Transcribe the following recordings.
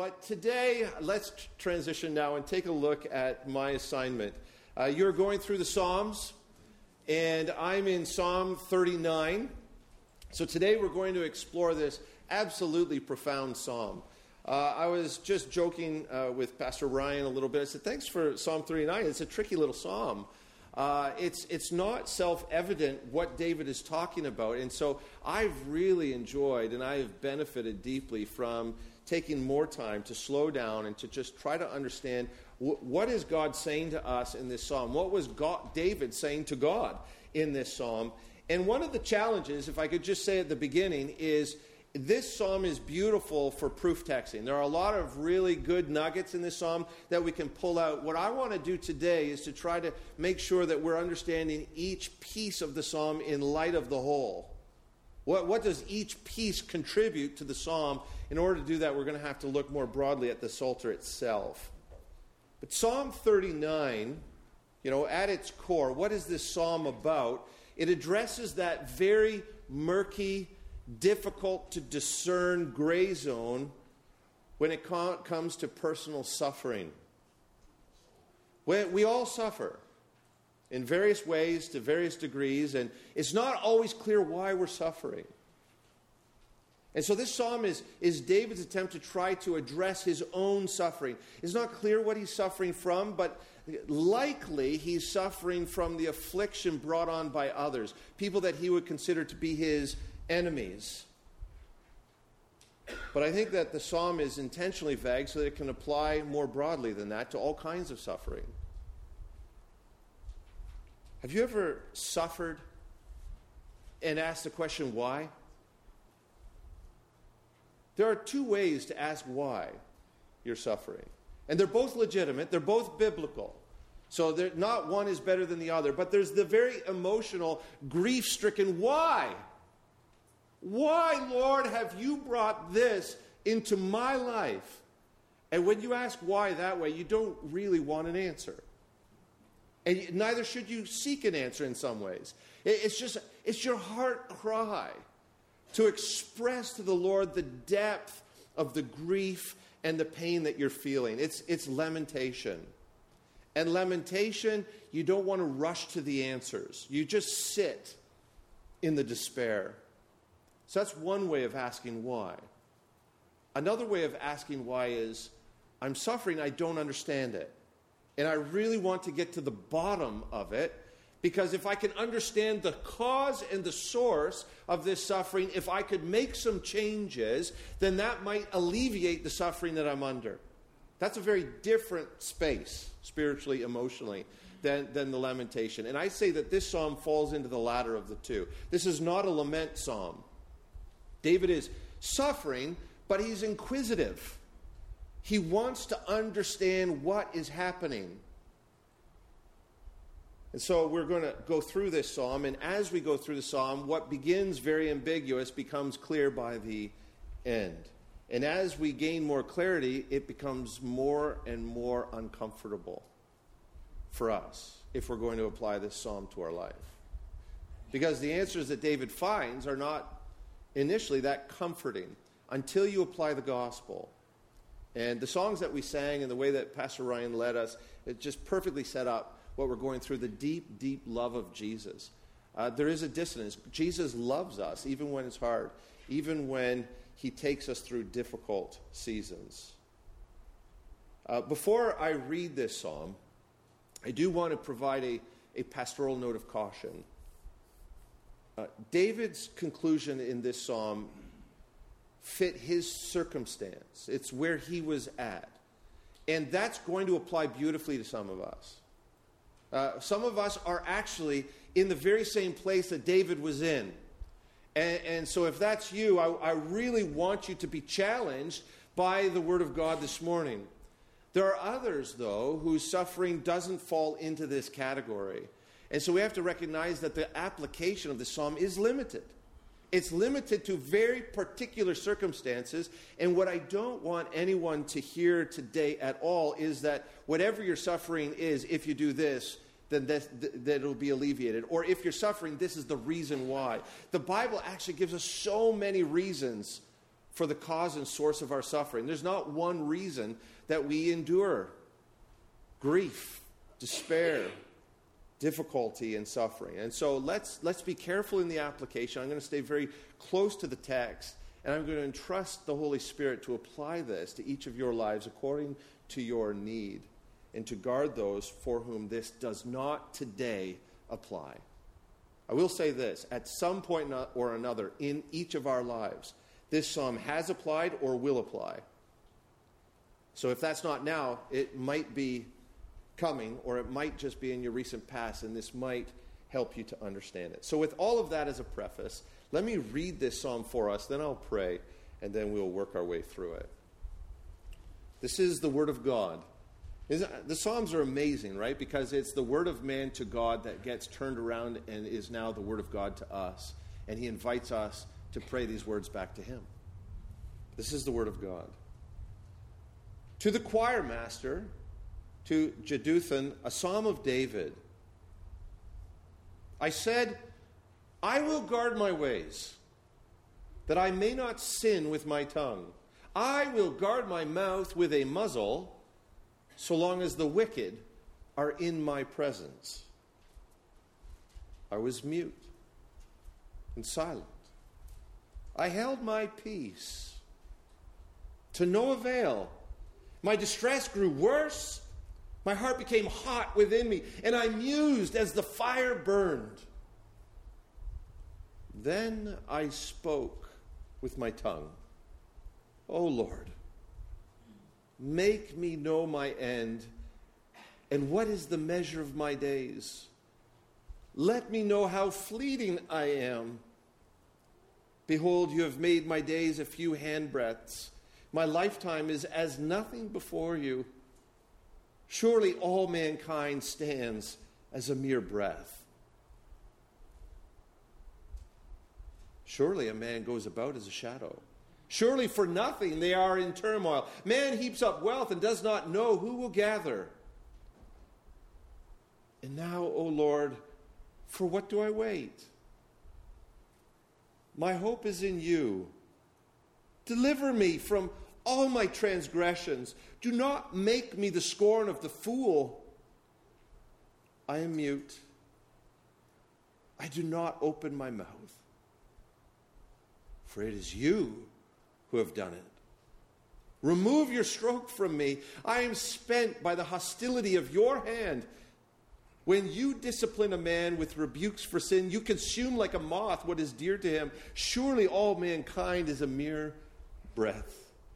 But today, let's transition now and take a look at my assignment. You're going through the Psalms, and I'm in Psalm 39. So today we're going to explore this absolutely profound psalm. I was just joking with Pastor Ryan a little bit. I said, thanks for Psalm 39. It's a tricky little psalm. It's not self-evident what David is talking about. And so I've really enjoyed and I have benefited deeply from taking more time to slow down and to just try to understand what is God saying to us in this psalm. What was David saying to God in this psalm? And one of the challenges, if I could just say at the beginning, is this psalm is beautiful for proof texting. There are a lot of really good nuggets in this psalm that we can pull out. What I want to do today is to try to make sure that we're understanding each piece of the psalm in light of the whole. What does each piece contribute to the psalm? In order to do that, we're going to have to look more broadly at the Psalter itself. But Psalm 39, at its core, what is this psalm about? It addresses that very murky, difficult to discern gray zone when it comes to personal suffering. We all suffer in various ways to various degrees, and it's not always clear why we're suffering. And so this psalm is David's attempt to try to address his own suffering. It's not clear what he's suffering from, but likely he's suffering from the affliction brought on by others, people that he would consider to be his enemies. But I think that the psalm is intentionally vague so that it can apply more broadly than that to all kinds of suffering. Have you ever suffered and asked the question, why? There are two ways to ask why you're suffering. And they're both legitimate. They're both biblical. So not one is better than the other. But there's the very emotional, grief-stricken why. Why, Lord, have you brought this into my life? And when you ask why that way, you don't really want an answer. And neither should you seek an answer in some ways. It's your heart cry to express to the Lord the depth of the grief and the pain that you're feeling. It's lamentation. And lamentation, you don't want to rush to the answers. You just sit in the despair. So that's one way of asking why. Another way of asking why is, I'm suffering, I don't understand it. And I really want to get to the bottom of it, because if I can understand the cause and the source of this suffering, if I could make some changes, then that might alleviate the suffering that I'm under. That's a very different space, spiritually, emotionally, than the lamentation. And I say that this psalm falls into the latter of the two. This is not a lament psalm. David is suffering, but he's inquisitive. He wants to understand what is happening. And so we're going to go through this psalm, and as we go through the psalm, what begins very ambiguous becomes clear by the end. And as we gain more clarity, it becomes more and more uncomfortable for us if we're going to apply this psalm to our life. Because the answers that David finds are not initially that comforting until you apply the gospel. And the songs that we sang and the way that Pastor Ryan led us, it just perfectly set up what we're going through, the deep, deep love of Jesus. There is a dissonance. Jesus loves us even when it's hard, even when he takes us through difficult seasons. Before I read this psalm, I do want to provide a pastoral note of caution. David's conclusion in this psalm fit his circumstance. It's where he was at. And that's going to apply beautifully to some of us. Some of us are actually in the very same place that David was in. And so if that's you, I really want you to be challenged by the Word of God this morning. There are others, though, whose suffering doesn't fall into this category. And so we have to recognize that the application of the psalm is limited. It's limited to very particular circumstances. And what I don't want anyone to hear today at all is that whatever your suffering is, if you do this, then that it'll be alleviated. Or if you're suffering, this is the reason why. The Bible actually gives us so many reasons for the cause and source of our suffering. There's not one reason that we endure grief, despair, difficulty, and suffering. And so let's be careful in the application. I'm going to stay very close to the text, and I'm going to entrust the Holy Spirit to apply this to each of your lives according to your need, and to guard those for whom this does not today apply. I will say this, at some point or another in each of our lives, this psalm has applied or will apply. So if that's not now, it might be coming, or it might just be in your recent past, and this might help you to understand it. So with all of that as a preface, let me read this psalm for us, then I'll pray, and then we'll work our way through it. This is the Word of God. The Psalms are amazing, right? Because it's the Word of man to God that gets turned around and is now the Word of God to us. And he invites us to pray these words back to him. This is the Word of God. To the choir master, to Jeduthun, a psalm of David. I said, I will guard my ways, that I may not sin with my tongue. I will guard my mouth with a muzzle, so long as the wicked are in my presence. I was mute and silent. I held my peace, to no avail. My distress grew worse. My heart became hot within me, and I mused as the fire burned. Then I spoke with my tongue. O Lord, make me know my end, and what is the measure of my days. Let me know how fleeting I am. Behold, you have made my days a few handbreadths. My lifetime is as nothing before you. Surely all mankind stands as a mere breath. Surely a man goes about as a shadow. Surely for nothing they are in turmoil. Man heaps up wealth and does not know who will gather. And now, O Lord, for what do I wait? My hope is in you. Deliver me from all my transgressions. Do not make me the scorn of the fool. I am mute. I do not open my mouth. For it is you who have done it. Remove your stroke from me. I am spent by the hostility of your hand. When you discipline a man with rebukes for sin, you consume like a moth what is dear to him. Surely all mankind is a mere breath.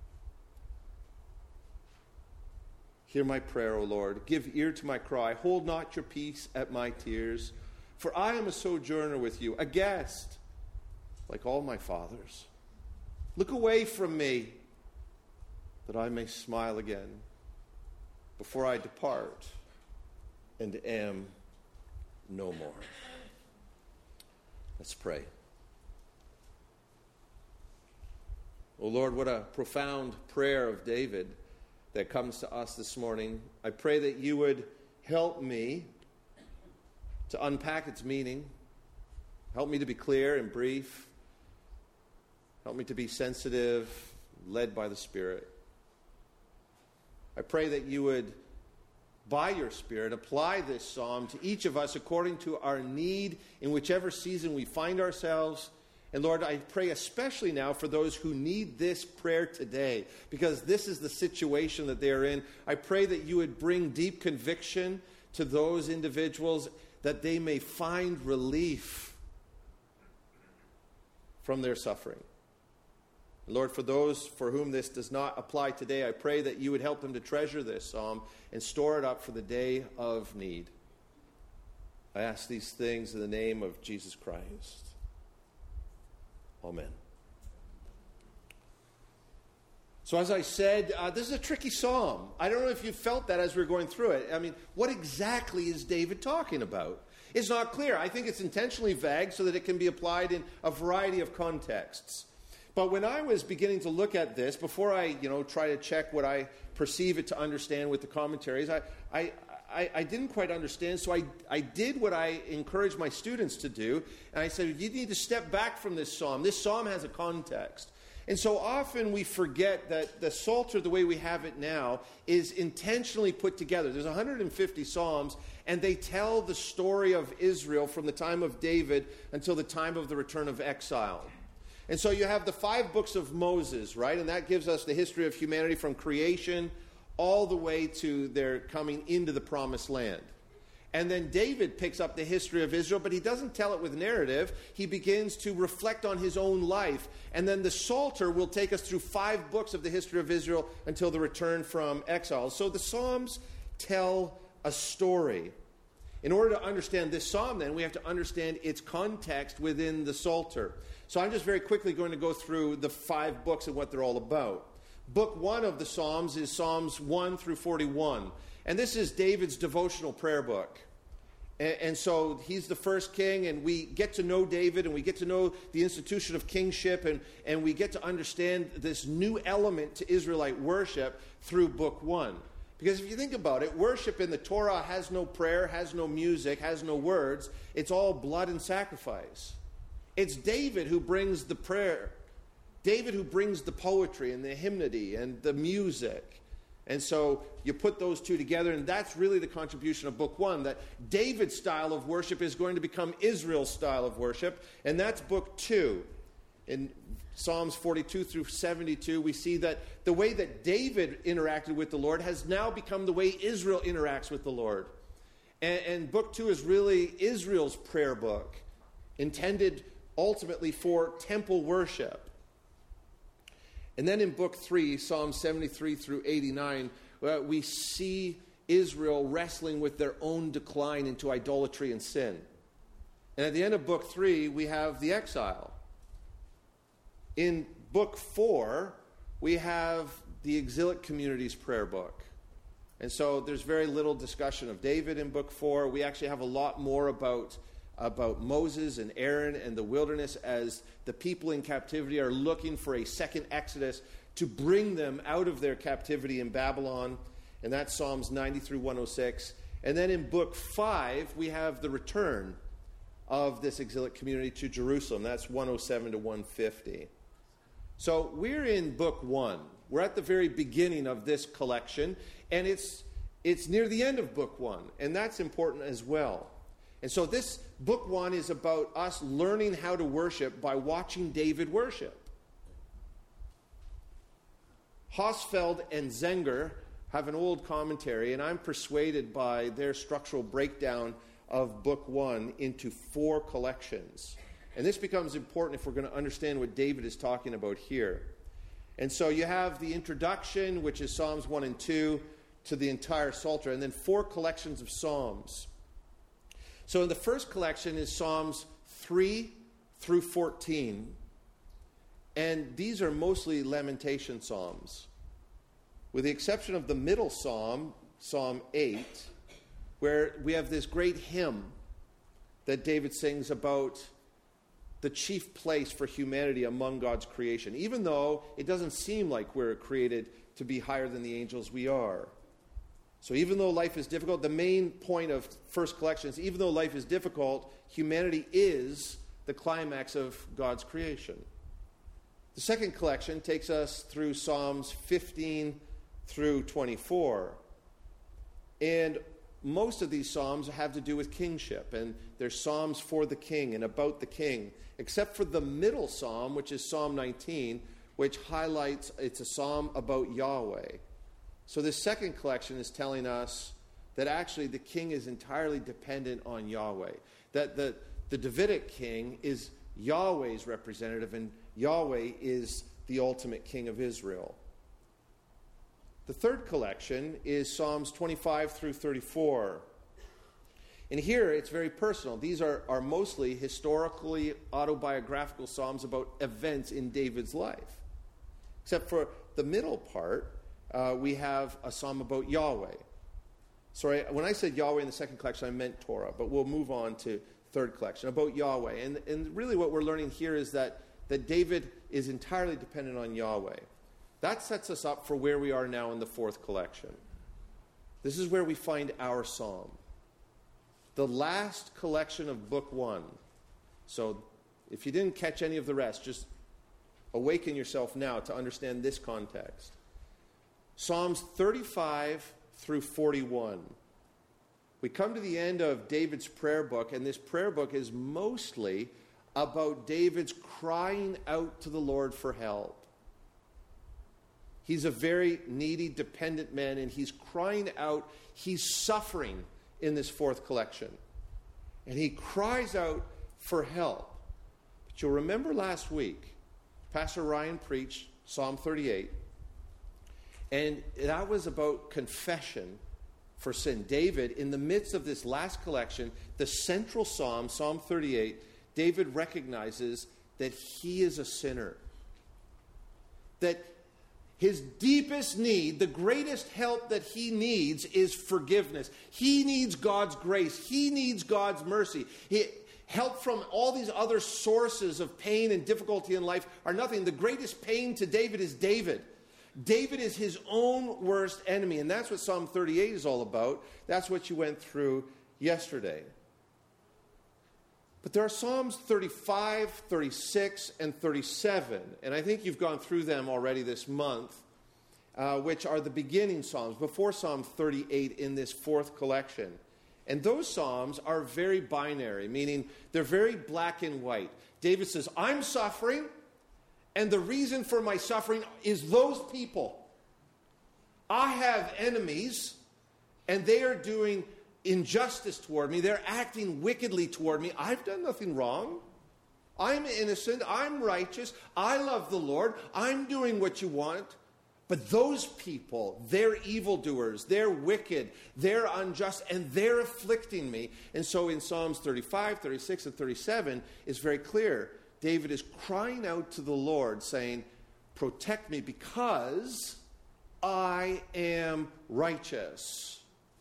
Hear my prayer, O Lord. Give ear to my cry. Hold not your peace at my tears. For I am a sojourner with you, a guest, like all my fathers. Look away from me, that I may smile again before I depart and am no more. Let's pray. Oh Lord, what a profound prayer of David that comes to us this morning. I pray that you would help me to unpack its meaning. Help me to be clear and brief. Help me to be sensitive, led by the Spirit. I pray that you would, by your Spirit, apply this psalm to each of us according to our need in whichever season we find ourselves. And Lord, I pray especially now for those who need this prayer today, because this is the situation that they are in. I pray that you would bring deep conviction to those individuals, that they may find relief from their suffering. Lord, for those for whom this does not apply today, I pray that you would help them to treasure this psalm and store it up for the day of need. I ask these things in the name of Jesus Christ. Amen. So as I said, this is a tricky psalm. I don't know if you felt that as we were going through it. I mean, what exactly is David talking about? It's not clear. I think it's intentionally vague so that it can be applied in a variety of contexts. But when I was beginning to look at this, before I, try to check what I perceive it to understand with the commentaries, I didn't quite understand, so I did what I encourage my students to do, and I said, you need to step back from this psalm. This psalm has a context. And so often we forget that the Psalter, the way we have it now, is intentionally put together. There's 150 Psalms, and they tell the story of Israel from the time of David until the time of the return of exile. And so you have the 5 books of Moses, right? And that gives us the history of humanity from creation all the way to their coming into the promised land. And then David picks up the history of Israel, but he doesn't tell it with narrative. He begins to reflect on his own life. And then the Psalter will take us through 5 books of the history of Israel until the return from exile. So the Psalms tell a story. In order to understand this psalm, then, we have to understand its context within the Psalter. So I'm just very quickly going to go through the 5 books and what they're all about. Book 1 of the Psalms is Psalms 1 through 41. And this is David's devotional prayer book. And so he's the first king, and we get to know David, and we get to know the institution of kingship, and we get to understand this new element to Israelite worship through Book 1. Because if you think about it, worship in the Torah has no prayer, has no music, has no words. It's all blood and sacrifice. It's David who brings the prayer. David who brings the poetry and the hymnody and the music. And so you put those two together, and that's really the contribution of Book 1, that David's style of worship is going to become Israel's style of worship, and that's Book 2. In Psalms 42 through 72, we see that the way that David interacted with the Lord has now become the way Israel interacts with the Lord. And Book 2 is really Israel's prayer book, intended ultimately for temple worship. And then in Book 3, Psalms 73 through 89, we see Israel wrestling with their own decline into idolatry and sin. And at the end of Book 3, we have the exile. In Book 4, we have the exilic community's prayer book. And so there's very little discussion of David in Book 4. We actually have a lot more about Moses and Aaron and the wilderness as the people in captivity are looking for a second Exodus to bring them out of their captivity in Babylon. And that's Psalms 90 through 106. And then in Book 5, we have the return of this exilic community to Jerusalem. That's 107 to 150. So we're in Book 1. We're at the very beginning of this collection, and it's near the end of Book 1, and that's important as well. And so this Book 1 is about us learning how to worship by watching David worship. Hosfeld and Zenger have an old commentary, and I'm persuaded by their structural breakdown of Book 1 into 4 collections. And this becomes important if we're going to understand what David is talking about here. And so you have the introduction, which is Psalms 1 and 2, to the entire Psalter, and then 4 collections of Psalms. So in the first collection is Psalms 3 through 14. And these are mostly lamentation psalms, with the exception of the middle psalm, Psalm 8, where we have this great hymn that David sings about the chief place for humanity among God's creation. Even though it doesn't seem like we're created to be higher than the angels, we are. So even though life is difficult, the main point of first collection is even though life is difficult, humanity is the climax of God's creation. The second collection takes us through Psalms 15 through 24. And most of these psalms have to do with kingship, and they're psalms for the king and about the king, except for the middle psalm, which is Psalm 19, which highlights it's a psalm about Yahweh. So this second collection is telling us that actually the king is entirely dependent on Yahweh, that the Davidic king is Yahweh's representative, and Yahweh is the ultimate king of Israel. The third collection is Psalms 25 through 34. And here it's very personal. These are mostly historically autobiographical psalms about events in David's life. Except for the middle part, we have a psalm about Yahweh. Sorry, when I said Yahweh in the second collection, I meant Torah, but we'll move on to third collection, about Yahweh. And really what we're learning here is that David is entirely dependent on Yahweh. That sets us up for where we are now in the fourth collection. This is where we find our psalm. The last collection of Book 1. So if you didn't catch any of the rest, just awaken yourself now to understand this context. Psalms 35 through 41. We come to the end of David's prayer book, and this prayer book is mostly about David's crying out to the Lord for help. He's a very needy, dependent man, and he's crying out. He's suffering in this fourth collection. And he cries out for help. But you'll remember last week, Pastor Ryan preached Psalm 38, and that was about confession for sin. David, in the midst of this last collection, the central psalm, Psalm 38, David recognizes that he is a sinner. That his deepest need, the greatest help that he needs, is forgiveness. He needs God's grace. He needs God's mercy. Help from all these other sources of pain and difficulty in life are nothing. The greatest pain to David is David. David is his own worst enemy, and that's what Psalm 38 is all about. That's what you went through yesterday. But there are Psalms 35, 36, and 37, and I think you've gone through them already this month, which are the beginning Psalms, before Psalm 38 in this fourth collection. And those Psalms are very binary, meaning they're very black and white. David says, I'm suffering, and the reason for my suffering is those people. I have enemies, and they are doing injustice toward me. They're acting wickedly toward me. I've done nothing wrong. I'm innocent. I'm righteous. I love the Lord. I'm doing what you want. But those people, they're evildoers. They're wicked. They're unjust. And they're afflicting me. And so in Psalms 35, 36, and 37, it's very clear. David is crying out to the Lord, saying, protect me because I am righteous.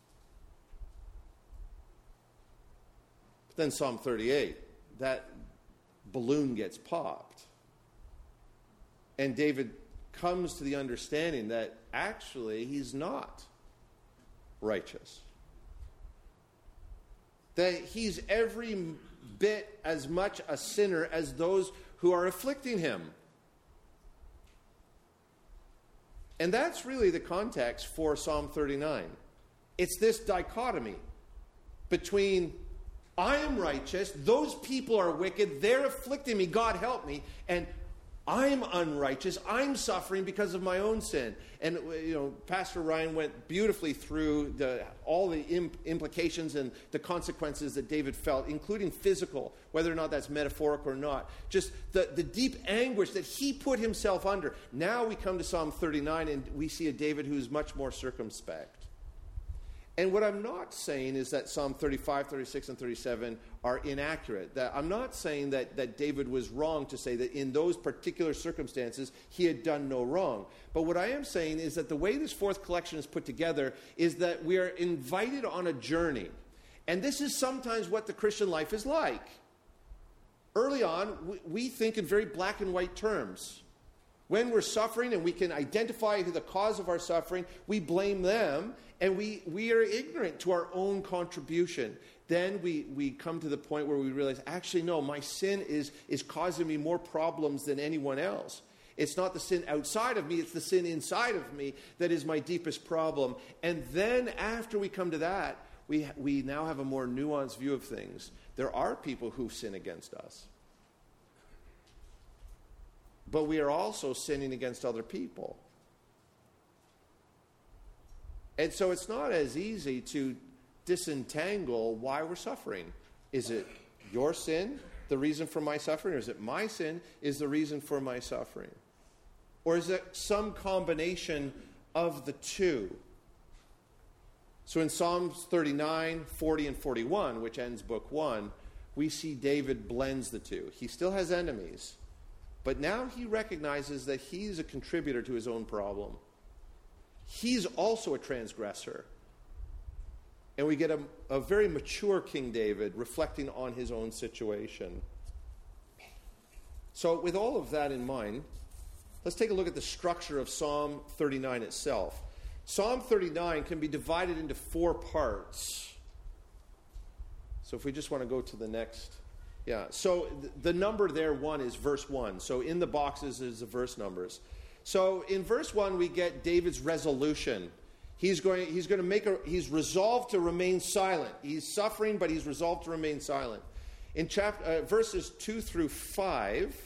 But then Psalm 38, that balloon gets popped. And David comes to the understanding that actually he's not righteous. That he's every bit as much a sinner as those who are afflicting him. And that's really the context for Psalm 39. It's this dichotomy between I am righteous, those people are wicked, they're afflicting me, God help me, and I'm unrighteous, I'm suffering because of my own sin. And, Pastor Ryan went beautifully through all the implications and the consequences that David felt, including physical, whether or not that's metaphoric or not. Just the deep anguish that he put himself under. Now we come to Psalm 39 and we see a David who's much more circumspect. And what I'm not saying is that Psalm 35, 36, and 37 are inaccurate. That I'm not saying that David was wrong to say that in those particular circumstances he had done no wrong. But what I am saying is that the way this fourth collection is put together is that we are invited on a journey. And this is sometimes what the Christian life is like. Early on, we think in very black and white terms. When we're suffering and we can identify the cause of our suffering, we blame them and we are ignorant to our own contribution. Then we come to the point where we realize, actually, no, my sin is causing me more problems than anyone else. It's not the sin outside of me, it's the sin inside of me that is my deepest problem. And then after we come to that, we now have a more nuanced view of things. There are people who sin against us. But we are also sinning against other people. And so it's not as easy to disentangle why we're suffering. Is it your sin, the reason for my suffering? Or is it my sin is the reason for my suffering? Or is it some combination of the two? So in Psalms 39, 40, and 41, which ends book 1, we see David blends the two. He still has enemies. But now he recognizes that he's a contributor to his own problem. He's also a transgressor. And we get a very mature King David reflecting on his own situation. So with all of that in mind, let's take a look at the structure of Psalm 39 itself. Psalm 39 can be divided into 4 parts. So if we just want to go to the next Yeah, so the number there, 1, is verse 1. So in the boxes is the verse numbers. So in verse 1, we get David's resolution. He's resolved to remain silent. He's suffering, but he's resolved to remain silent. In verses 2 through 5,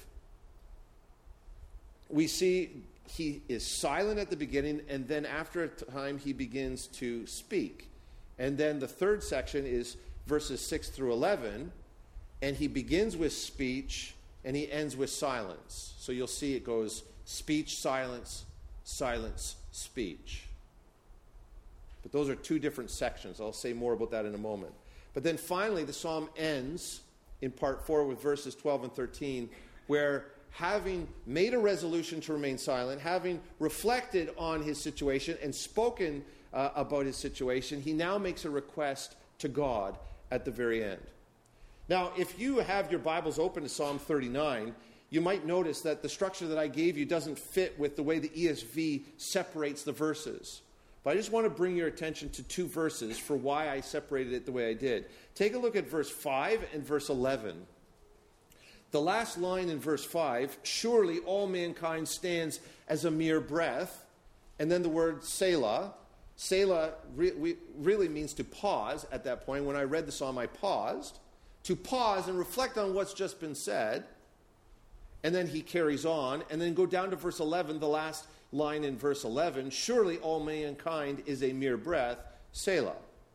we see he is silent at the beginning, and then after a time he begins to speak. And then the third section is verses 6 through 11, and he begins with speech, and he ends with silence. So you'll see it goes speech, silence, silence, speech. But those are two different sections. I'll say more about that in a moment. But then finally, the psalm ends in part 4 with verses 12 and 13, where having made a resolution to remain silent, having reflected on his situation and spoken about his situation, he now makes a request to God at the very end. Now, if you have your Bibles open to Psalm 39, you might notice that the structure that I gave you doesn't fit with the way the ESV separates the verses. But I just want to bring your attention to two verses for why I separated it the way I did. Take a look at verse 5 and verse 11. The last line in verse 5, surely all mankind stands as a mere breath. And then the word Selah. Selah really means to pause at that point. When I read the psalm, I paused. To pause and reflect on what's just been said. And then he carries on. And then go down to verse 11, the last line in verse 11. Surely all mankind is a mere breath, Selah.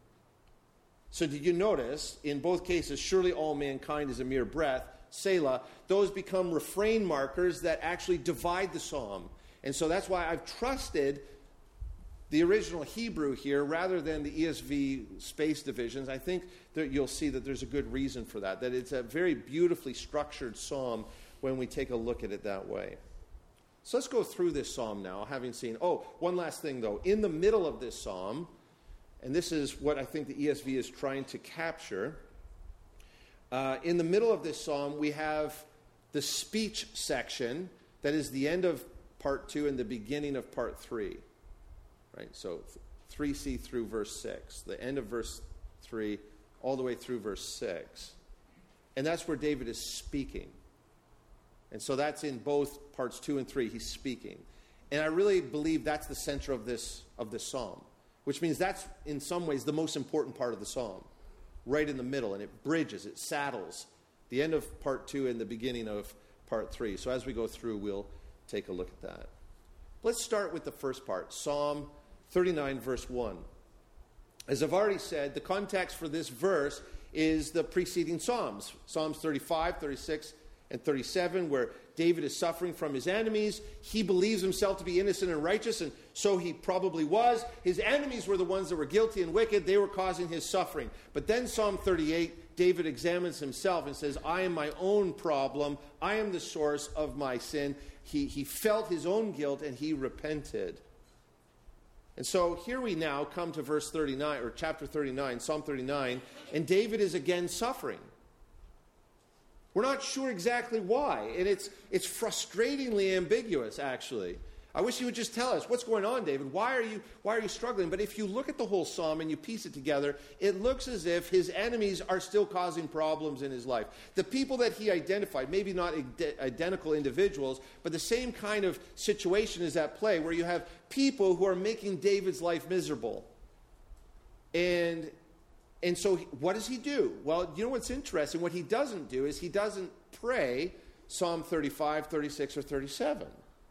So did you notice, in both cases, surely all mankind is a mere breath, Selah. Those become refrain markers that actually divide the psalm. And so that's why I've trusted the original Hebrew here rather than the ESV space divisions. I think that you'll see that there's a good reason for that it's a very beautifully structured psalm when we take a look at it that way. So let's go through this psalm now, having seen... Oh, one last thing, though. In the middle of this psalm, and this is what I think the ESV is trying to capture, in the middle of this psalm, we have the speech section that is the end of part 2 and the beginning of part 3. Right? So 3c through verse 6, the end of verse 3, all the way through verse 6. And that's where David is speaking. And so that's in both parts 2 and 3, he's speaking. And I really believe that's the center of this psalm, which means that's in some ways the most important part of the psalm, right in the middle, and it bridges, it saddles the end of part 2 and the beginning of part 3. So as we go through, we'll take a look at that. Let's start with the first part, Psalm 39, verse 1. As I've already said, the context for this verse is the preceding Psalms, Psalms 35, 36, and 37, where David is suffering from his enemies. He believes himself to be innocent and righteous, and so he probably was. His enemies were the ones that were guilty and wicked. They were causing his suffering. But then Psalm 38, David examines himself and says, I am my own problem. I am the source of my sin. He felt his own guilt, and he repented. And so here we now come to verse 39, or chapter 39, Psalm 39, and David is again suffering. We're not sure exactly why, and it's frustratingly ambiguous, actually. I wish you would just tell us, what's going on, David? Why are you struggling? But if you look at the whole psalm and you piece it together, it looks as if his enemies are still causing problems in his life. The people that he identified, maybe not identical individuals, but the same kind of situation is at play, where you have people who are making David's life miserable. And so what does he do? Well, you know what's interesting? What he doesn't do is he doesn't pray Psalm 35, 36, or 37.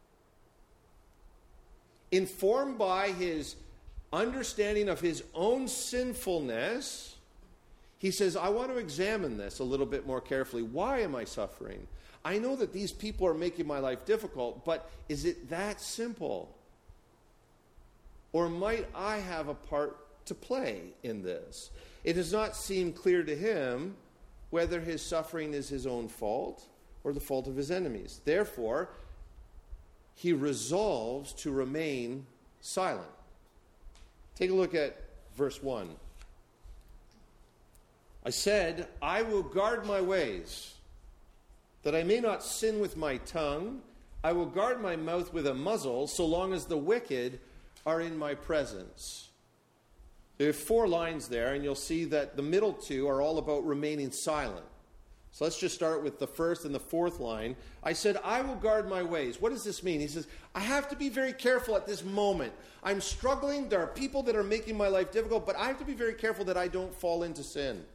Informed by his understanding of his own sinfulness, he says, I want to examine this a little bit more carefully. Why am I suffering? I know that these people are making my life difficult, but is it that simple? Or might I have a part to play in this? It does not seem clear to him whether his suffering is his own fault or the fault of his enemies. Therefore, he resolves to remain silent. Take a look at verse 1. I said, I will guard my ways, that I may not sin with my tongue. I will guard my mouth with a muzzle, so long as the wicked are in my presence. There are 4 lines there, and you'll see that the middle 2 are all about remaining silent. So let's just start with the first and the fourth line. I said, I will guard my ways. What does this mean? He says, I have to be very careful at this moment. I'm struggling. There are people that are making my life difficult, but I have to be very careful that I don't fall into sin.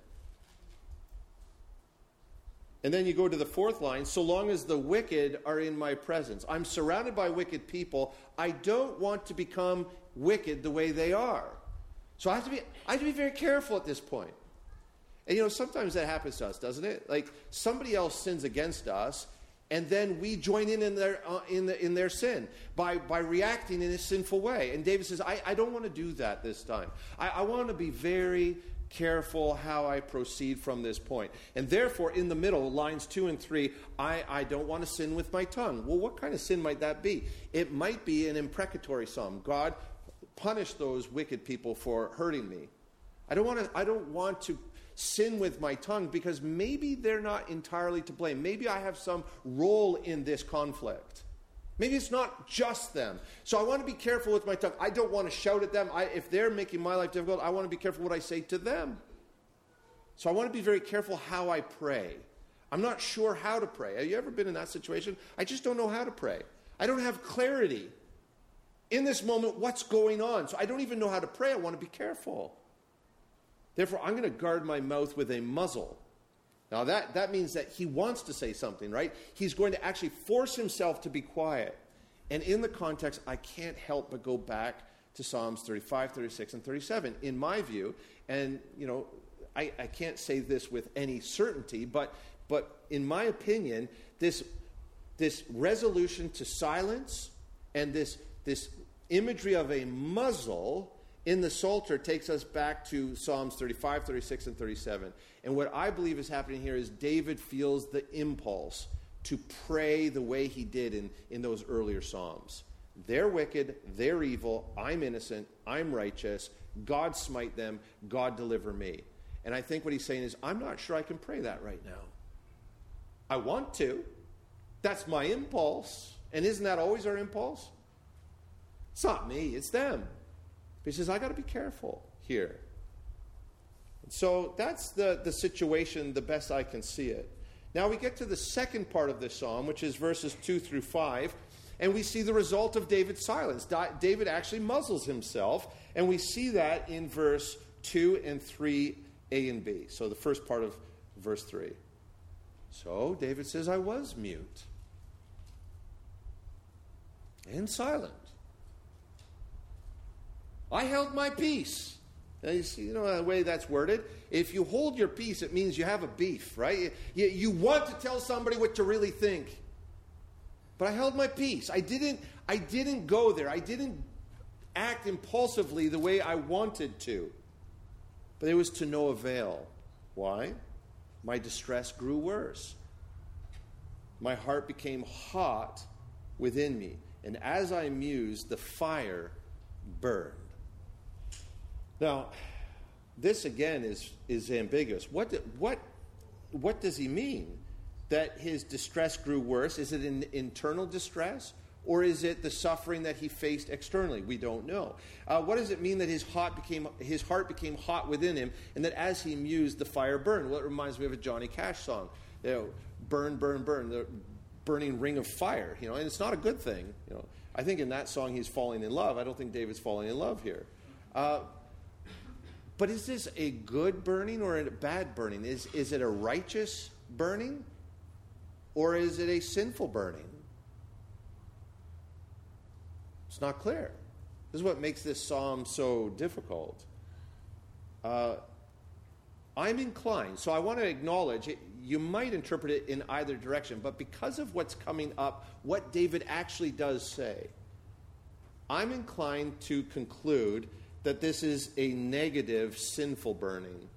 And then you go to the fourth line, so long as the wicked are in my presence. I'm surrounded by wicked people. I don't want to become wicked the way they are. So I have to be very careful at this point. And sometimes that happens to us, doesn't it? Like somebody else sins against us, and then we join in their sin by reacting in a sinful way. And David says, I don't want to do that this time. I want to be very careful how I proceed from this point. And therefore, in the middle, lines 2 and 3, I don't want to sin with my tongue. Well, what kind of sin might that be? It might be an imprecatory psalm. God, punish those wicked people for hurting me. I don't want to sin with my tongue because maybe they're not entirely to blame. Maybe I have some role in this conflict. Maybe it's not just them. So I want to be careful with my tongue. I don't want to shout at them. If they're making my life difficult, I want to be careful what I say to them. So I want to be very careful how I pray. I'm not sure how to pray. Have you ever been in that situation? I just don't know how to pray. I don't have clarity. In this moment, what's going on? So I don't even know how to pray. I want to be careful. Therefore, I'm going to guard my mouth with a muzzle. Now, that means that he wants to say something, right? He's going to actually force himself to be quiet. And in the context, I can't help but go back to Psalms 35, 36, and 37, in my view. And, I can't say this with any certainty, but in my opinion, this resolution to silence and this imagery of a muzzle in the Psalter takes us back to Psalms 35, 36, and 37. And what I believe is happening here is David feels the impulse to pray the way he did in those earlier Psalms. They're wicked, they're evil, I'm innocent, I'm righteous, God smite them, God deliver me. And I think what he's saying is, I'm not sure I can pray that right now. I want to. That's my impulse. And isn't that always our impulse? It's not me, it's them. He says, I got to be careful here. So that's the situation, the best I can see it. Now we get to the second part of this psalm, which is verses 2 through 5, and we see the result of David's silence. David actually muzzles himself, and we see that in verse 2 and 3, A and B. So the first part of verse 3. So David says, I was mute and silent. I held my peace. Now, you see, the way that's worded? If you hold your peace, it means you have a beef, right? You want to tell somebody what you really think. But I held my peace. I didn't go there. I didn't act impulsively the way I wanted to. But it was to no avail. Why? My distress grew worse. My heart became hot within me. And as I mused, the fire burned. Now, this again is ambiguous. What does he mean? That his distress grew worse? Is it an internal distress? Or is it the suffering that he faced externally? We don't know. What does it mean that his heart became hot within him, and that as he mused, the fire burned? Well, it reminds me of a Johnny Cash song. Burn, burn, burn, the burning ring of fire. And it's not a good thing. I think in that song he's falling in love. I don't think David's falling in love here. But is this a good burning or a bad burning? Is it a righteous burning? Or is it a sinful burning? It's not clear. This is what makes this psalm so difficult. I'm inclined, so I want to acknowledge it. You might interpret it in either direction, but because of what's coming up, what David actually does say, I'm inclined to conclude that this is a negative, sinful burning.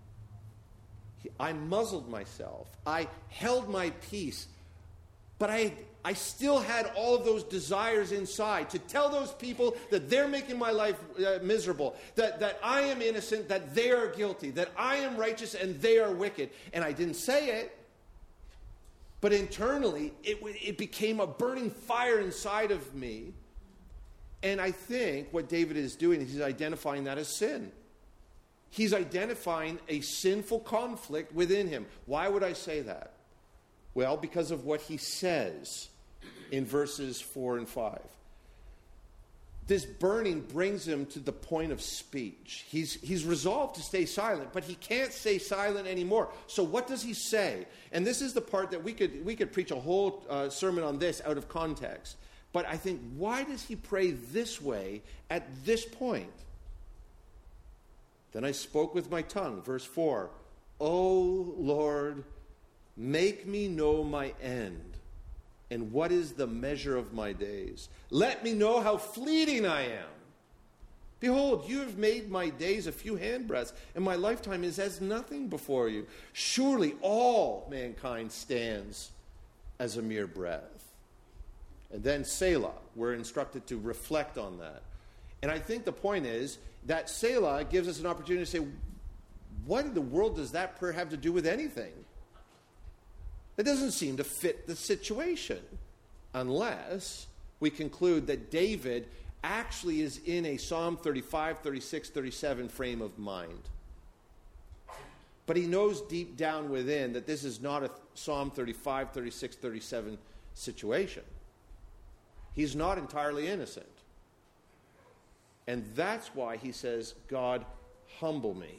I muzzled myself. I held my peace. But I still had all of those desires inside to tell those people that they're making my life miserable, that I am innocent, that they are guilty, that I am righteous and they are wicked. And I didn't say it. But internally, it became a burning fire inside of me. And I think what David is doing is he's identifying that as sin. He's identifying a sinful conflict within him. Why would I say that? Well, because of what he says in verses 4 and 5. This burning brings him to the point of speech. He's resolved to stay silent, but he can't stay silent anymore. So what does he say? And this is the part that we could preach a whole sermon on this out of context. But I think, why does he pray this way at this point? Then I spoke with my tongue, verse 4. O Lord, make me know my end, and what is the measure of my days? Let me know how fleeting I am. Behold, you have made my days a few handbreadths, and my lifetime is as nothing before you. Surely all mankind stands as a mere breath. And then Selah, we're instructed to reflect on that. And I think the point is that Selah gives us an opportunity to say, what in the world does that prayer have to do with anything? It doesn't seem to fit the situation, unless we conclude that David actually is in a Psalm 35, 36, 37 frame of mind. But he knows deep down within that this is not a Psalm 35, 36, 37 situation. He's not entirely innocent. And that's why he says, God, humble me.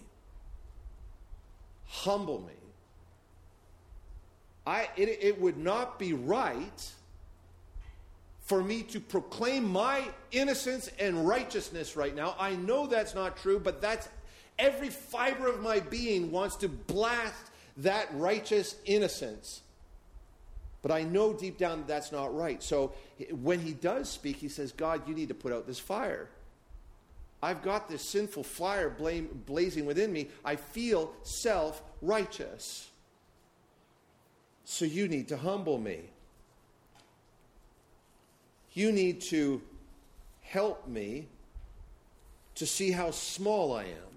Humble me. It would not be right for me to proclaim my innocence and righteousness right now. I know that's not true, but that's every fiber of my being wants to blast that righteous innocence. But I know deep down that's not right. So when he does speak, he says, God, you need to put out this fire. I've got this sinful fire blazing within me. I feel self-righteous. So you need to humble me. You need to help me to see how small I am.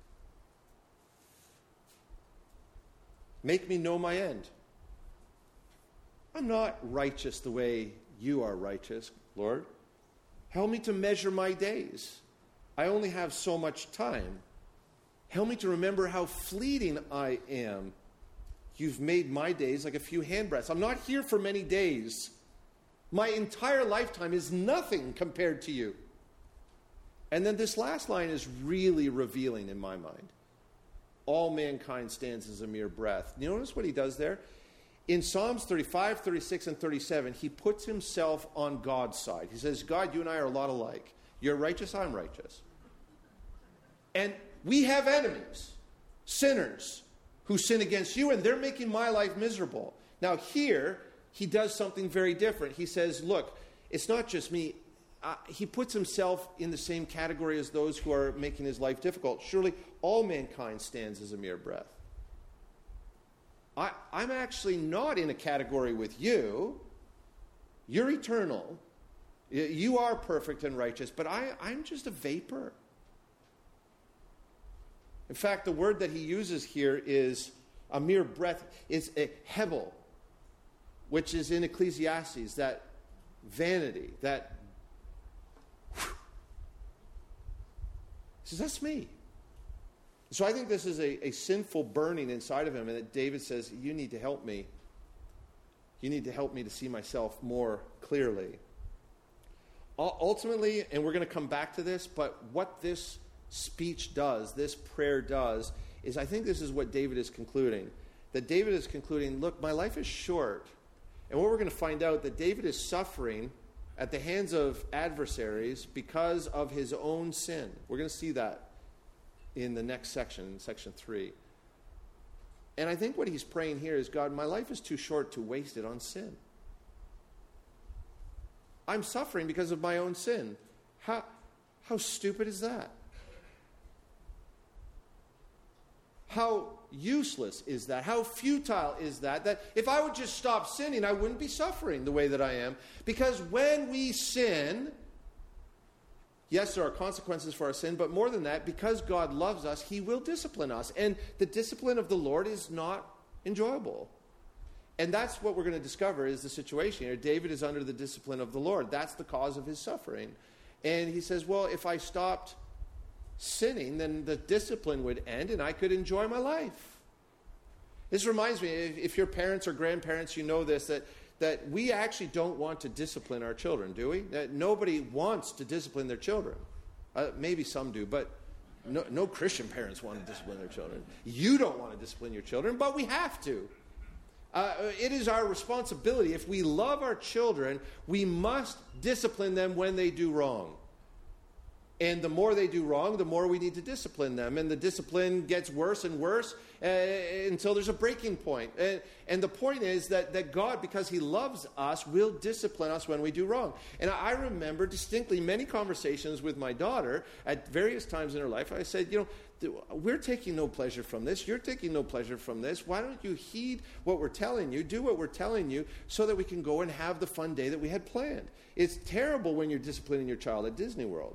Make me know my end. I'm not righteous the way you are righteous, Lord. Help me to measure my days. I only have so much time. Help me to remember how fleeting I am. You've made my days like a few handbreadths. I'm not here for many days. My entire lifetime is nothing compared to you. And then this last line is really revealing in my mind. All mankind stands as a mere breath. You notice what he does there? In Psalms 35, 36, and 37, he puts himself on God's side. He says, God, you and I are a lot alike. You're righteous, I'm righteous. And we have enemies, sinners, who sin against you, and they're making my life miserable. Now here, he does something very different. He says, look, it's not just me. He puts himself in the same category as those who are making his life difficult. Surely all mankind stands as a mere breath. I'm actually not in a category with you. You're eternal. You are perfect and righteous, but I'm just a vapor. In fact, the word that he uses here is a mere breath, is a hebel, which is in Ecclesiastes, that vanity, that... He says, that's me. So I think this is a sinful burning inside of him, and that David says, you need to help me. You need to help me to see myself more clearly. Ultimately, and we're going to come back to this, but what this speech does, this prayer does, is I think this is what David is concluding. That David is concluding, look, my life is short. And what we're going to find out, that David is suffering at the hands of adversaries because of his own sin. We're going to see that in the next section, in section 3. And I think what he's praying here is, God, my life is too short to waste it on sin. I'm suffering because of my own sin. How stupid is that? How useless is that? How futile is that? That if I would just stop sinning, I wouldn't be suffering the way that I am. Because when we sin, yes, there are consequences for our sin, but more than that, because God loves us, he will discipline us. And the discipline of the Lord is not enjoyable. And that's what we're going to discover is the situation here. David is under the discipline of the Lord. That's the cause of his suffering. And he says, well, if I stopped sinning, then the discipline would end and I could enjoy my life. This reminds me, if your parents or grandparents, you know this, that we actually don't want to discipline our children, do we? That nobody wants to discipline their children. Maybe some do, but no Christian parents want to discipline their children. You don't want to discipline your children, but we have to. It is our responsibility. If we love our children, we must discipline them when they do wrong. And the more they do wrong, the more we need to discipline them. And the discipline gets worse and worse until there's a breaking point. And the point is that God, because he loves us, will discipline us when we do wrong. And I remember distinctly many conversations with my daughter at various times in her life. I said, we're taking no pleasure from this. You're taking no pleasure from this. Why don't you heed what we're telling you, do what we're telling you, so that we can go and have the fun day that we had planned. It's terrible when you're disciplining your child at Disney World.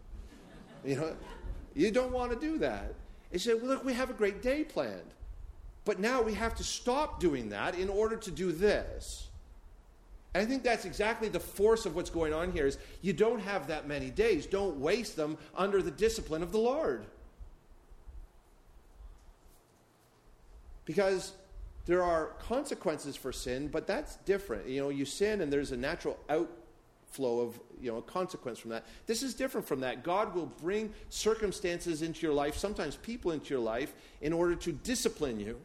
You don't want to do that. He said, well, look, we have a great day planned. But now we have to stop doing that in order to do this. And I think that's exactly the force of what's going on here is you don't have that many days. Don't waste them under the discipline of the Lord. Because there are consequences for sin, but that's different. You sin and there's a natural outflow of a consequence from that. This is different from that. God will bring circumstances into your life, sometimes people into your life, in order to discipline you.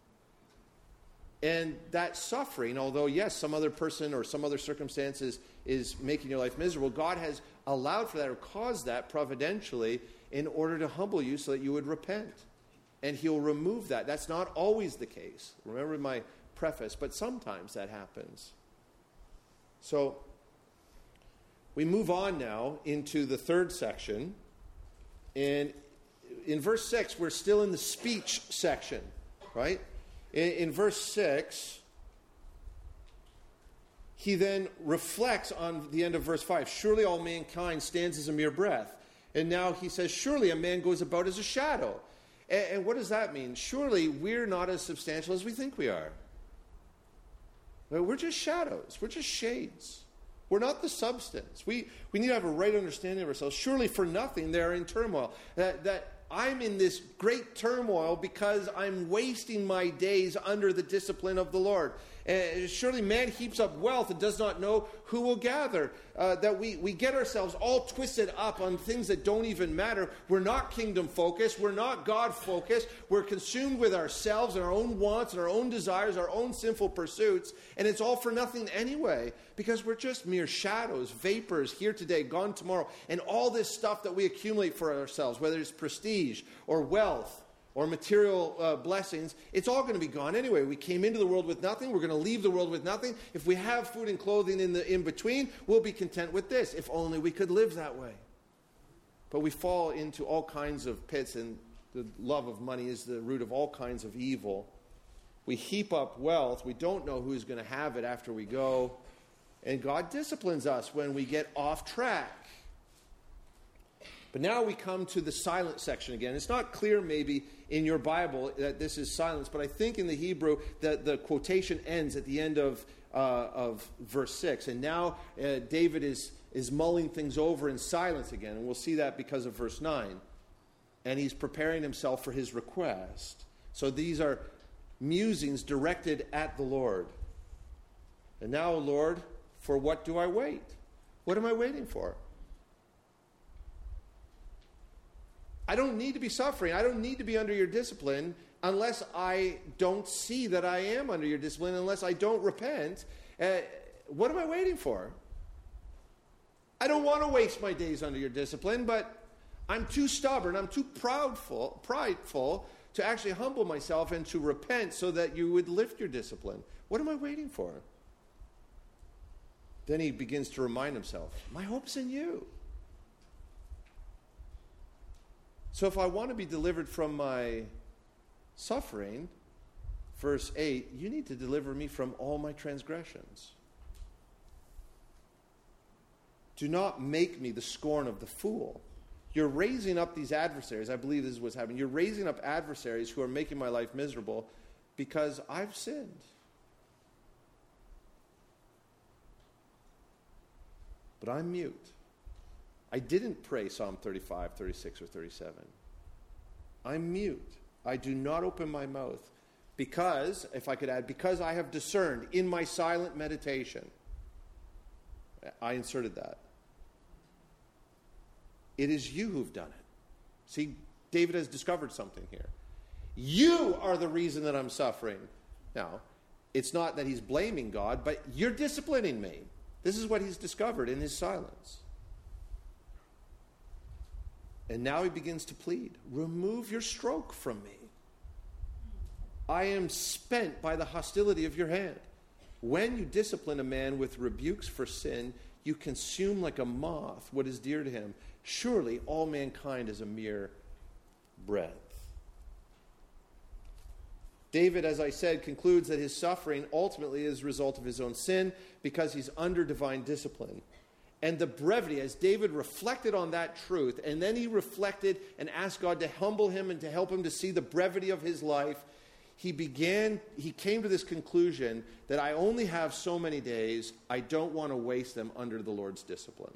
And that suffering, although yes, some other person or some other circumstances is making your life miserable, God has allowed for that or caused that providentially in order to humble you so that you would repent. And he'll remove that. That's not always the case. Remember my preface, but sometimes that happens. So we move on now into the third section. And in verse 6, we're still in the speech section, right? In verse 6, he then reflects on the end of verse 5. Surely all mankind stands as a mere breath. And now he says, surely a man goes about as a shadow. And what does that mean? Surely we're not as substantial as we think we are. We're just shadows. We're just shades. We're not the substance. We need to have a right understanding of ourselves. Surely for nothing they're in turmoil. That I'm in this great turmoil because I'm wasting my days under the discipline of the Lord. Surely man heaps up wealth and does not know who will gather. That we get ourselves all twisted up on things that don't even matter. We're not kingdom focused. We're not God focused. We're consumed with ourselves and our own wants and our own desires, our own sinful pursuits. And it's all for nothing anyway, because we're just mere shadows, vapors, here today, gone tomorrow. And all this stuff that we accumulate for ourselves, whether it's prestige or wealth or material blessings, it's all going to be gone anyway. We came into the world with nothing. We're going to leave the world with nothing. If we have food and clothing in between, we'll be content with this. If only we could live that way. But we fall into all kinds of pits, and the love of money is the root of all kinds of evil. We heap up wealth. We don't know who's going to have it after we go. And God disciplines us when we get off track. But now we come to the silent section again. It's not clear maybe in your Bible that this is silence, but I think in the Hebrew that the quotation ends at the end of verse 6. And now David is mulling things over in silence again. And we'll see that because of verse 9. And he's preparing himself for his request. So these are musings directed at the Lord. And now, Lord, for what do I wait? What am I waiting for? I don't need to be suffering. I don't need to be under your discipline unless I don't see that I am under your discipline, unless I don't repent. What am I waiting for? I don't want to waste my days under your discipline, but I'm too stubborn, I'm too prideful to actually humble myself and to repent so that you would lift your discipline. What am I waiting for? Then he begins to remind himself, my hope's in you. So if I want to be delivered from my suffering, verse 8, you need to deliver me from all my transgressions. Do not make me the scorn of the fool. You're raising up these adversaries. I believe this is what's happening. You're raising up adversaries who are making my life miserable because I've sinned. But I'm mute. I didn't pray Psalm 35, 36, or 37. I'm mute. I do not open my mouth because, if I could add, because I have discerned in my silent meditation. I inserted that. It is you who've done it. See, David has discovered something here. You are the reason that I'm suffering. Now, it's not that he's blaming God, but you're disciplining me. This is what he's discovered in his silence. And now he begins to plead, remove your stroke from me. I am spent by the hostility of your hand. When you discipline a man with rebukes for sin, you consume like a moth what is dear to him. Surely all mankind is a mere breath. David, as I said, concludes that his suffering ultimately is a result of his own sin because he's under divine discipline. And the brevity, as David reflected on that truth, and then he reflected and asked God to humble him and to help him to see the brevity of his life, he came to this conclusion that I only have so many days, I don't want to waste them under the Lord's discipline.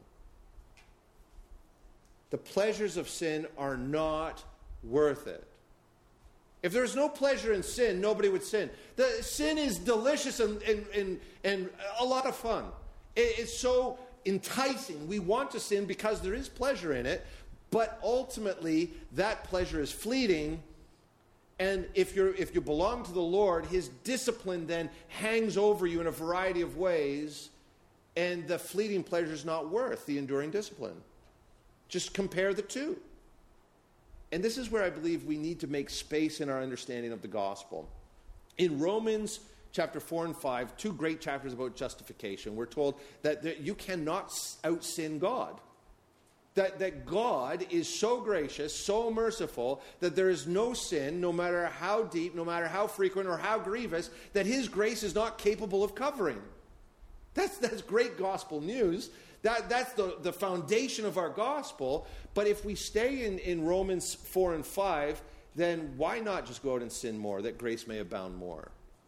The pleasures of sin are not worth it. If there's no pleasure in sin, nobody would sin. The sin is delicious and a lot of fun. It's so enticing. We want to sin because there is pleasure in it, but ultimately that pleasure is fleeting. And if you belong to the Lord, his discipline then hangs over you in a variety of ways, and the fleeting pleasure is not worth the enduring discipline. Just compare the two. And this is where I believe we need to make space in our understanding of the gospel. In Romans chapter 4 and 5, two great chapters about justification, we're told that you cannot out-sin God. That God is so gracious, so merciful, that there is no sin, no matter how deep, no matter how frequent or how grievous, that his grace is not capable of covering. That's great gospel news. That's the foundation of our gospel. But if we stay in Romans 4 and 5, then why not just go out and sin more, that grace may abound more?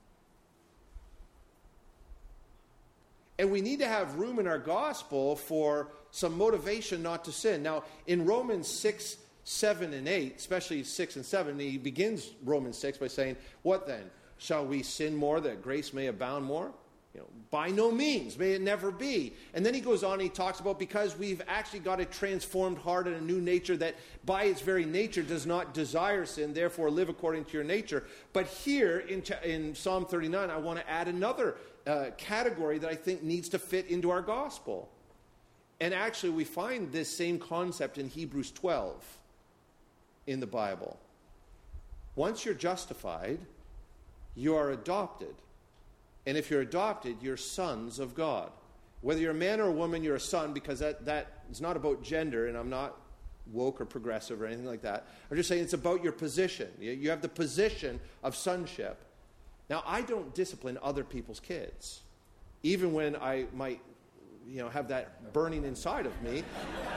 And we need to have room in our gospel for some motivation not to sin. Now, in Romans 6, 7, and 8, especially 6 and 7, he begins Romans 6 by saying, what then? Shall we sin more that grace may abound more? By no means, may it never be. And then he goes on and he talks about because we've actually got a transformed heart and a new nature that by its very nature does not desire sin, therefore live according to your nature. But here in Psalm 39, I want to add another category that I think needs to fit into our gospel. And actually we find this same concept in Hebrews 12 in the Bible. Once you're justified, you are adopted. And if you're adopted, you're sons of God. Whether you're a man or a woman, you're a son, because that is not about gender, and I'm not woke or progressive or anything like that. I'm just saying it's about your position. You have the position of sonship. Now, I don't discipline other people's kids, even when I might, have that burning inside of me.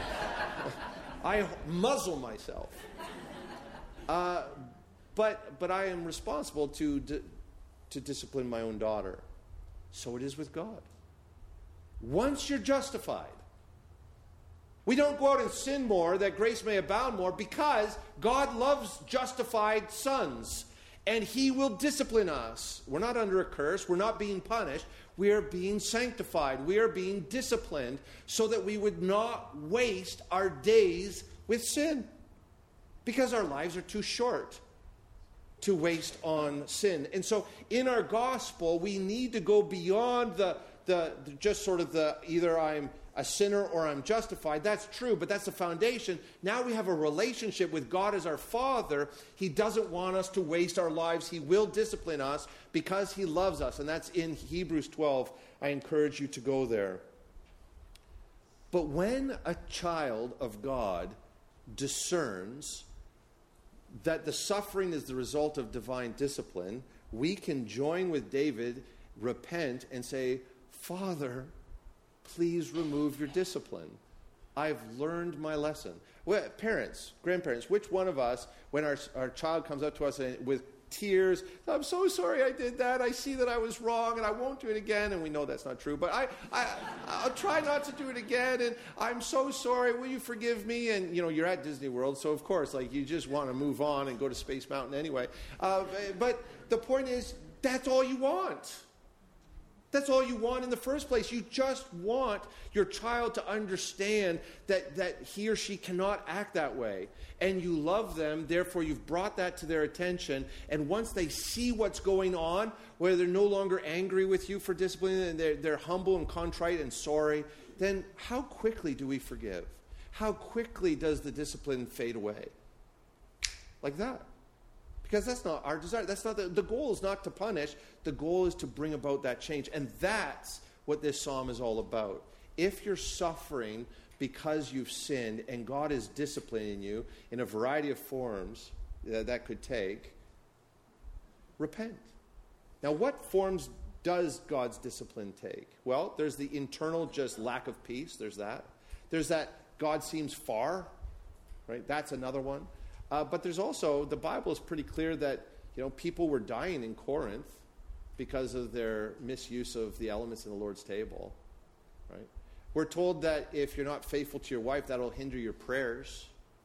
I muzzle myself. But I am responsible to discipline my own daughter. So it is with God. Once you're justified, we don't go out and sin more that grace may abound more, because God loves justified sons, and he will discipline us. We're not under a curse. We're not being punished. We are being sanctified. We are being disciplined so that we would not waste our days with sin, because our lives are too short to waste on sin. And so in our gospel, we need to go beyond the just sort of the either I'm a sinner or I'm justified. That's true, but that's the foundation. Now we have a relationship with God as our Father. He doesn't want us to waste our lives. He will discipline us because he loves us. And that's in Hebrews 12. I encourage you to go there. But when a child of God discerns that the suffering is the result of divine discipline, we can join with David, repent, and say, Father, please remove your discipline. I've learned my lesson. Well, parents, grandparents, which one of us, when our child comes up to us with tears. I'm so sorry I did that. I see that I was wrong, and I won't do it again. And we know that's not true, but I'll try not to do it again, and I'm so sorry. Will you forgive me? And, you're at Disney World, so of course, you just want to move on and go to Space Mountain anyway. But the point is, that's all you want. That's all you want in the first place. You just want your child to understand that he or she cannot act that way. And you love them, therefore you've brought that to their attention. And once they see what's going on, where they're no longer angry with you for disciplining and they're humble and contrite and sorry, then how quickly do we forgive? How quickly does the discipline fade away? Like that. Because that's not our desire. That's not the goal is not to punish. The goal is to bring about that change. And that's what this psalm is all about. If you're suffering because you've sinned and God is disciplining you in a variety of forms that could take, repent. Now, what forms does God's discipline take? Well, there's the internal just lack of peace. There's that. There's that God seems far, right? That's another one. But there's also, the Bible is pretty clear that, people were dying in Corinth because of their misuse of the elements in the Lord's table, right? We're told that if you're not faithful to your wife, that'll hinder your prayers.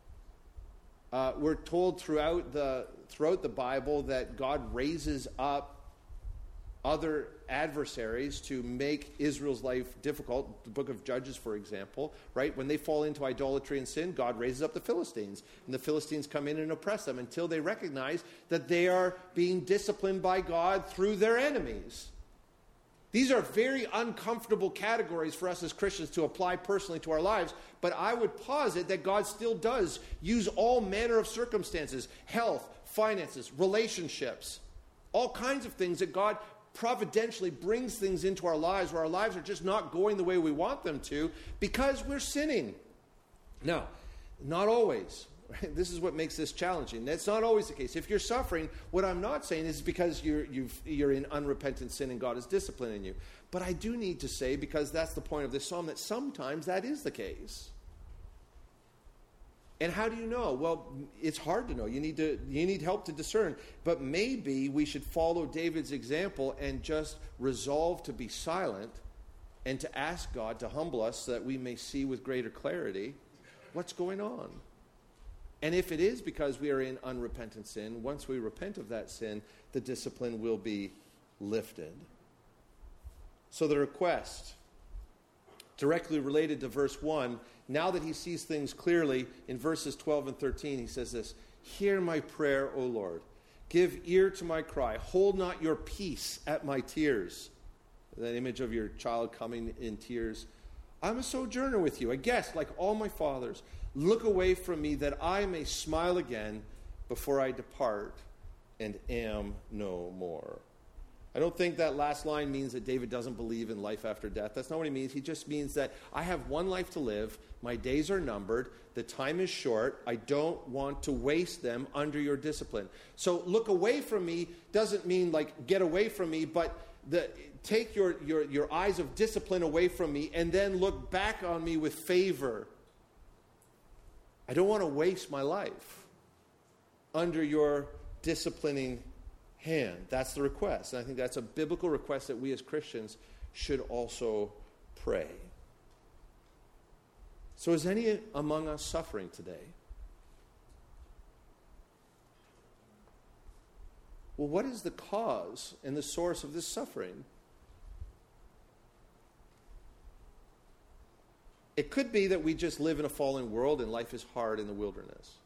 We're told throughout the Bible that God raises up other adversaries to make Israel's life difficult. The book of Judges, for example, right? When they fall into idolatry and sin, God raises up the Philistines. And the Philistines come in and oppress them until they recognize that they are being disciplined by God through their enemies. These are very uncomfortable categories for us as Christians to apply personally to our lives, but I would posit that God still does use all manner of circumstances, health, finances, relationships, all kinds of things that God providentially brings things into our lives where our lives are just not going the way we want them to because we're sinning. Now, not always. Right? This is what makes this challenging. That's not always the case. If you're suffering, what I'm not saying is because you're in unrepentant sin and God is disciplining you. But I do need to say, because that's the point of this psalm, that sometimes that is the case. And how do you know? Well, it's hard to know. You need help to discern. But maybe we should follow David's example and just resolve to be silent and to ask God to humble us so that we may see with greater clarity what's going on. And if it is because we are in unrepentant sin, once we repent of that sin, the discipline will be lifted. So the request, directly related to verse 1, now that he sees things clearly, in verses 12 and 13, he says this, "Hear my prayer, O Lord. Give ear to my cry. Hold not your peace at my tears." That image of your child coming in tears. "I'm a sojourner with you, a guest like all my fathers. Look away from me that I may smile again before I depart and am no more." I don't think that last line means that David doesn't believe in life after death. That's not what he means. He just means that I have one life to live. My days are numbered. The time is short. I don't want to waste them under your discipline. So look away from me doesn't mean get away from me, but take your eyes of discipline away from me and then look back on me with favor. I don't want to waste my life under your disciplining hand. That's the request. And I think that's a biblical request that we as Christians should also pray. So is any among us suffering today? Well, what is the cause and the source of this suffering? It could be that we just live in a fallen world and life is hard in the wilderness.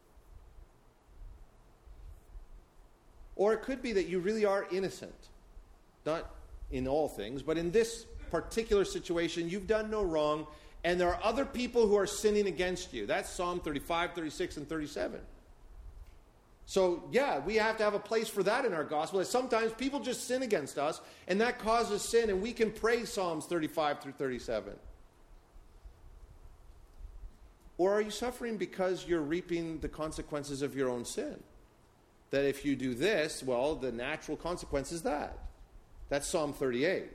Or it could be that you really are innocent. Not in all things, but in this particular situation, you've done no wrong, and there are other people who are sinning against you. That's Psalm 35, 36, and 37. So, yeah, we have to have a place for that in our gospel. That sometimes people just sin against us, and that causes sin, and we can pray Psalms 35 through 37. Or are you suffering because you're reaping the consequences of your own sin? That if you do this, well, the natural consequence is that. That's Psalm 38.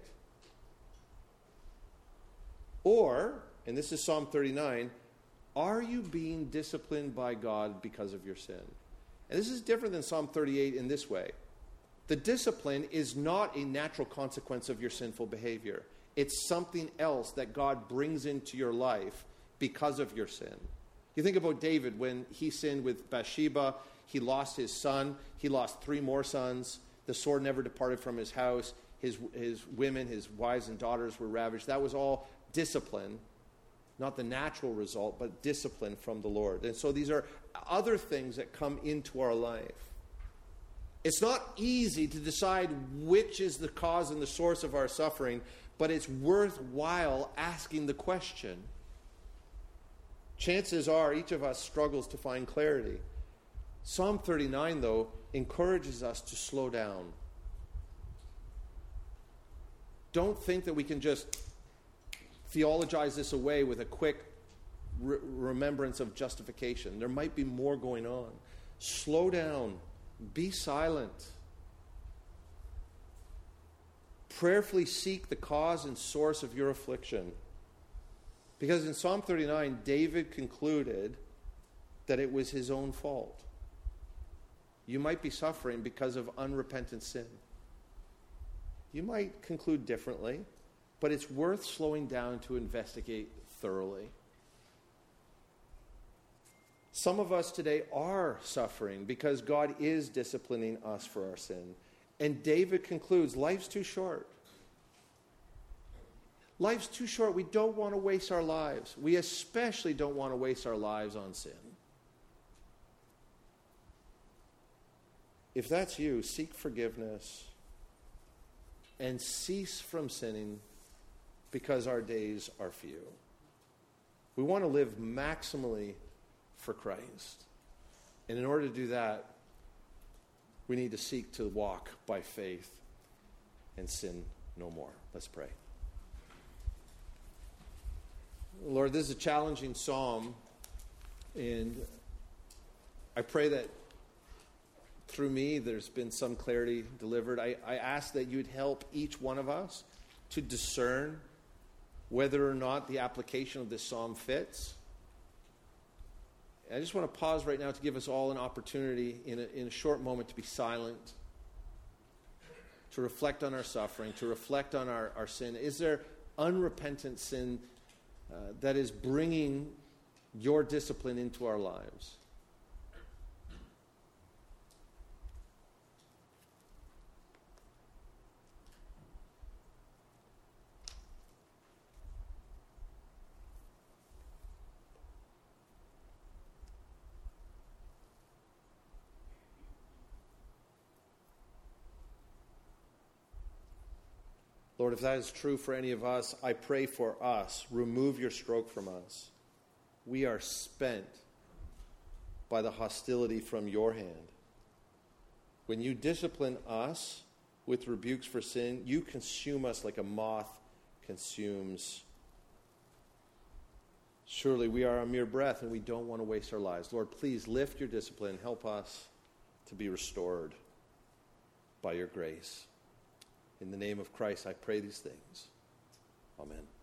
Or, and this is Psalm 39, are you being disciplined by God because of your sin? And this is different than Psalm 38 in this way. The discipline is not a natural consequence of your sinful behavior. It's something else that God brings into your life because of your sin. You think about David when he sinned with Bathsheba. He lost his son. He lost 3 more sons. The sword never departed from his house. His women, his wives and daughters were ravaged. That was all discipline, not the natural result, but discipline from the Lord. And so these are other things that come into our life. It's not easy to decide which is the cause and the source of our suffering, but it's worthwhile asking the question. Chances are each of us struggles to find clarity. Psalm 39, though, encourages us to slow down. Don't think that we can just theologize this away with a quick remembrance of justification. There might be more going on. Slow down. Be silent. Prayerfully seek the cause and source of your affliction. Because in Psalm 39, David concluded that it was his own fault. You might be suffering because of unrepentant sin. You might conclude differently, but it's worth slowing down to investigate thoroughly. Some of us today are suffering because God is disciplining us for our sin. And David concludes, life's too short. Life's too short. We don't want to waste our lives. We especially don't want to waste our lives on sin. If that's you, seek forgiveness and cease from sinning because our days are few. We want to live maximally for Christ. And in order to do that, we need to seek to walk by faith and sin no more. Let's pray. Lord, this is a challenging psalm, and I pray that through me there's been some clarity delivered. I ask that you'd help each one of us to discern whether or not the application of this psalm fits. I just want to pause right now to give us all an opportunity in a short moment to be silent, to reflect on our suffering, to reflect on our sin. Is there unrepentant sin that is bringing your discipline into our lives? Lord, if that is true for any of us, I pray for us. Remove your stroke from us. We are spent by the hostility from your hand. When you discipline us with rebukes for sin, you consume us like a moth consumes. Surely we are a mere breath and we don't want to waste our lives. Lord, please lift your discipline. Help us to be restored by your grace. In the name of Christ, I pray these things. Amen.